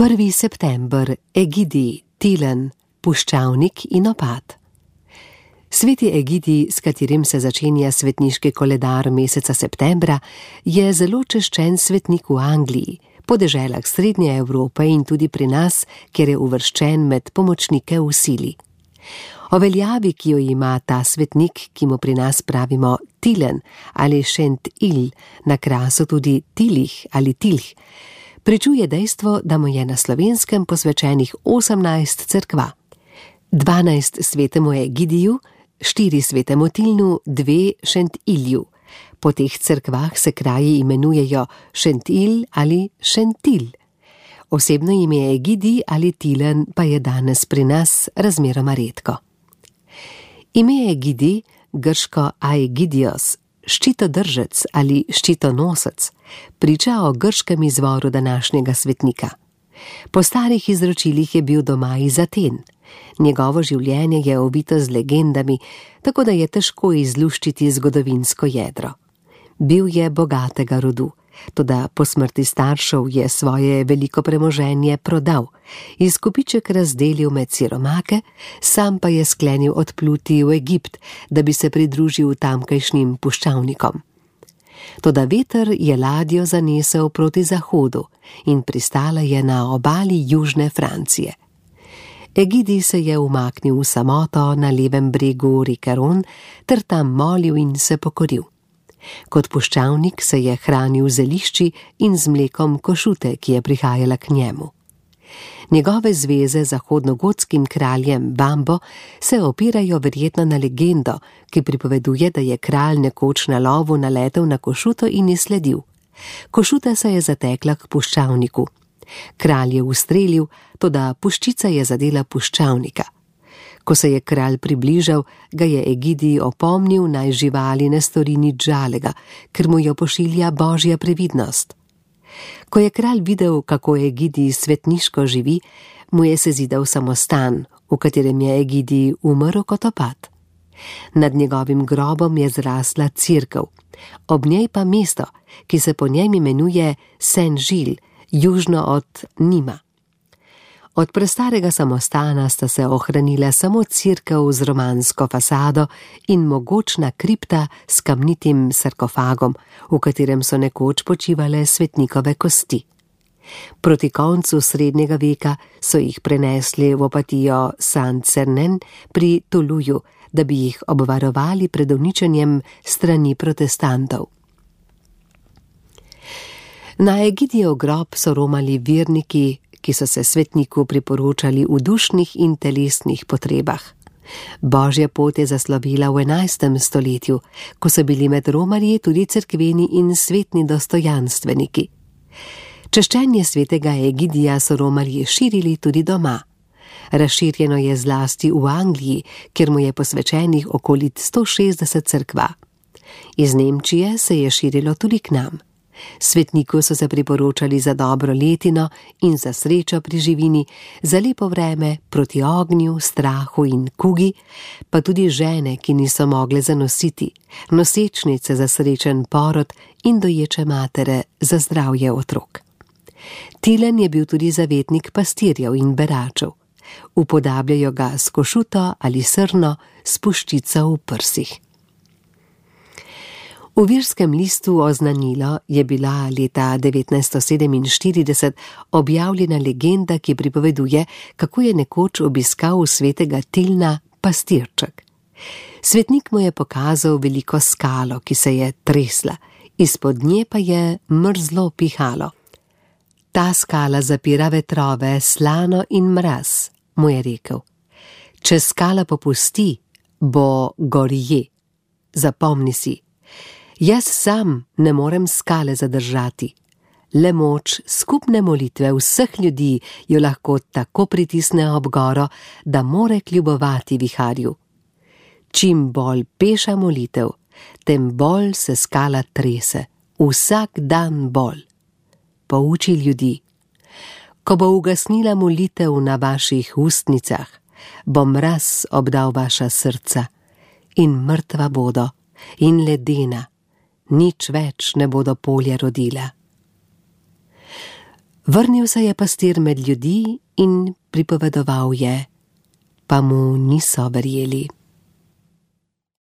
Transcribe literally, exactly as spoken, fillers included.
prvi september, Egidij, Tilen, puščavnik in opad. Sveti Egidij, s katerim se začenja svetniški koledar meseca septembra, je zelo češčen svetnik v Angliji, po deželah Srednje Evrope in tudi pri nas, kjer je uvrščen med pomočnike v sili. O veljavi, ki jo ima ta svetnik, ki mu pri nas pravimo Tilen ali Šent-Il, na krasu tudi Tilih ali Tilh, pričuje dejstvo, da mu je na Slovenskem posvečenih osemnajst cerkva. dvanajst svetemu Egidiju, štiri svetemu Tilnu, dve Šent-Ilju. Po teh cerkvah se kraji imenujejo Šent-Il ali Šentil. Osebno ime Egidij ali Tilen pa je danes pri nas razmeroma redko. Ime Egidij, grško Aigidios, ščitodržec ali ščitonosec, priča o grškem izvoru današnjega svetnika. Po starih izročilih je bil doma iz Aten. Njegovo življenje je ovito z legendami, tako da je težko izluščiti zgodovinsko jedro. Bil je bogatega rodu, toda po smrti staršev je svoje veliko premoženje prodal, izkupiček razdelil med siromake, sam pa je sklenil odpluti v Egipt, da bi se pridružil tamkajšnjim puščavnikom. Toda veter je ladjo zanesel proti zahodu in pristala je na obali južne Francije. Egidij se je umaknil v samoto na levem bregu reke Ron ter tam molil in se pokoril. Kot puščavnik se je hranil z zelišči in z mlekom košute, ki je prihajala k njemu. Njegove zveze z zahodnogotskim kraljem Bambo se opirajo verjetno na legendo, ki pripoveduje, da je kralj nekoč na lovu naletel na košuto in je sledil. Košuta se je zatekla k puščavniku. Kralj je ustrelil, toda puščica je zadela puščavnika. Ko se je kralj približal, ga je Egidij opomnil, naj živali ne stori nič žalega, ker mu jo pošilja božja previdnost. Ko je kralj videl, kako Egidij svetniško živi, mu je sezidal samostan, v katerem je Egidij umrl kot opad. Nad njegovim grobom je zrasla cerkev, ob njej pa mesto, ki se po njem imenuje Saint-Gilles, južno od Nima. Od prestarega samostana sta se ohranila samo cerkev z romansko fasado in mogočna kripta s kamnitim sarkofagom, v katerem so nekoč počivale svetnikove kosti. Proti koncu srednjega veka so jih prenesli v opatijo Saint-Cernin pri Toluju, da bi jih obvarovali pred uničenjem strani protestantov. Na Egidijev grob so romali verniki, ki so se svetniku priporočali v dušnih in telesnih potrebah. Božja pot je zaslovila v enajstem stoletju, ko so bili med romarji tudi cerkveni in svetni dostojanstveniki. Češčenje svetega Egidija so romarji širili tudi doma. Razširjeno je zlasti v Angliji, kjer mu je posvečenih okoli sto šestdeset cerkva. Iz Nemčije se je širilo tudi k nam. Svetniku so se priporočali za dobro letino in za srečo pri živini, za lepo vreme, proti ognju, strahu in kugi, pa tudi žene, ki niso mogle zanositi, nosečnice za srečen porod in doječe matere za zdravje otrok. Tilen je bil tudi zavetnik pastirjev in beračev. Upodabljajo ga s košuto ali srno s puščico v prsih. V Virskem listu Oznanilo je bila leta devetnajststo sedeminštirideset objavljena legenda, ki pripoveduje, kako je nekoč obiskal svetega Tilna pastirček. Svetnik mu je pokazal veliko skalo, ki se je tresla, izpod nje pa je mrzlo pihalo. Ta skala zapira vetrove, slano in mraz, mu je rekel. Če skala popusti, bo gorje. Zapomni si. Jaz sam ne morem skale zadržati. Le moč skupne molitve vseh ljudi jo lahko tako pritisne ob goro, da more kljubovati viharju. Čim bolj peša molitev, tem bolj se skala trese, vsak dan bolj. Pouči ljudi. Ko bo ugasnila molitev na vaših ustnicah, bo mraz obdal vaša srca in mrtva bodo in ledena, nič več ne bodo polje rodila. Vrnil se je pastir med ljudi in pripovedoval je, pa mu niso verjeli.